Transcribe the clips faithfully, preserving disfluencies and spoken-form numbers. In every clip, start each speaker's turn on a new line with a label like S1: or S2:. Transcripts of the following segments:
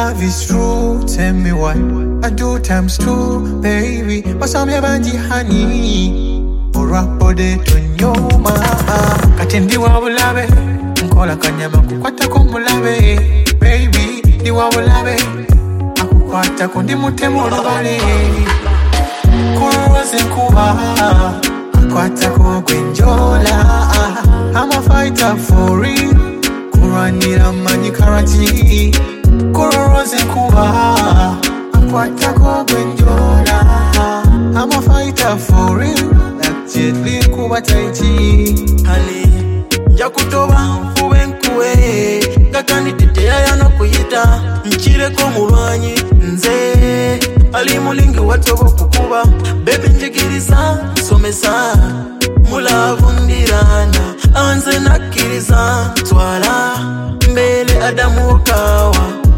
S1: love is true, tell me why I do times two, baby. But some banji honey, or up body to nyoma. Katendi wabulabe, nkola kanyama kukwata kumulabe, baby. Di wabulabe, akukwata kundi mutemo lubale. Kuruwaze kuba, akwata kugwenjola. I'm a fighter for real. Kuranira mani karati. Kuruwaze kuba, akwata kugwenjola. I'm a fighter for real. Gently kuba taiti.
S2: Honey, jakutoba mfuwe nkuwe. Gakani titea ya nakuyita. Mchire ko mulwanyi nze. Ali mulingi watobo kukuba. Baby njikiriza, somesa. Mula vundirana. Anze nakiriza. Twala, mbele adamu wakawa.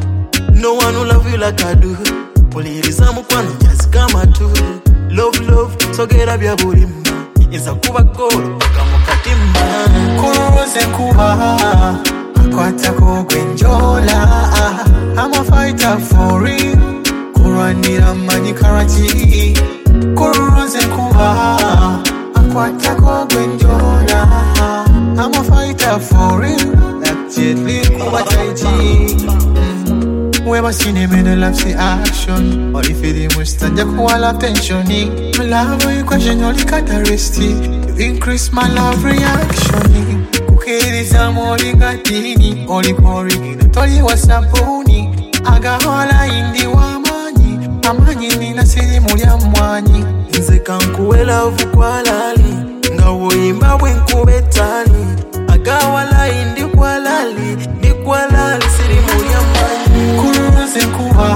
S2: No one will love you like I do. Poliriza mukwano nyazi kama tu. Love, love, sogera bya bulimba. Inza kuba golo, kama katimba.
S1: Kuruwaze kuba, akwata kugwenjola. I'm a fighter for real. Kuranira mani karati. Kuruwaze kuba, akwata kugwenjola. I'm a fighter for real. Gently kuba taiti. Weba sineme love see action. Or if it must stand ya kuala tension. My love you question only characteristic. You increase my love reaction. Kukiriza moli gatini. Oli kori inotoli wasabuni. Agahola indi wamanyi. Amanyi nina siri mulia mwanyi.
S2: Nze kankuwela uvukwa lali. Ngawo imba wenkubetali. Agawala indi kwa lali. Ni kwa lali siri mulia mwanyi.
S1: Kuruwaze kuba,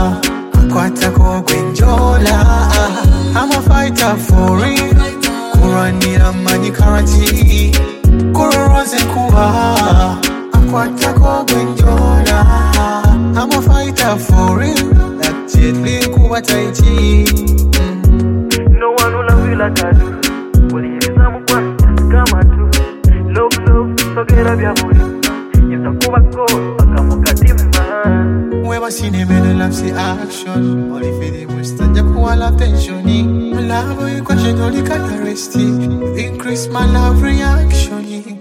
S1: akwata kugwenjola. I'm a fighter for real. Kuranira mani karati. Kuruwaze kuba, akwata kugwenjola. I'm a fighter for real. Gently kuba taiti.
S2: No one will love you like I do. Poliriza mukwano kama tu. Love, love, sogera bya bulimba. Inza kuba golo, kama katimba.
S1: Weba sineme love see action. Or if it must stand ya kuala tension. My love you question only characteristic. You increase my love reaction.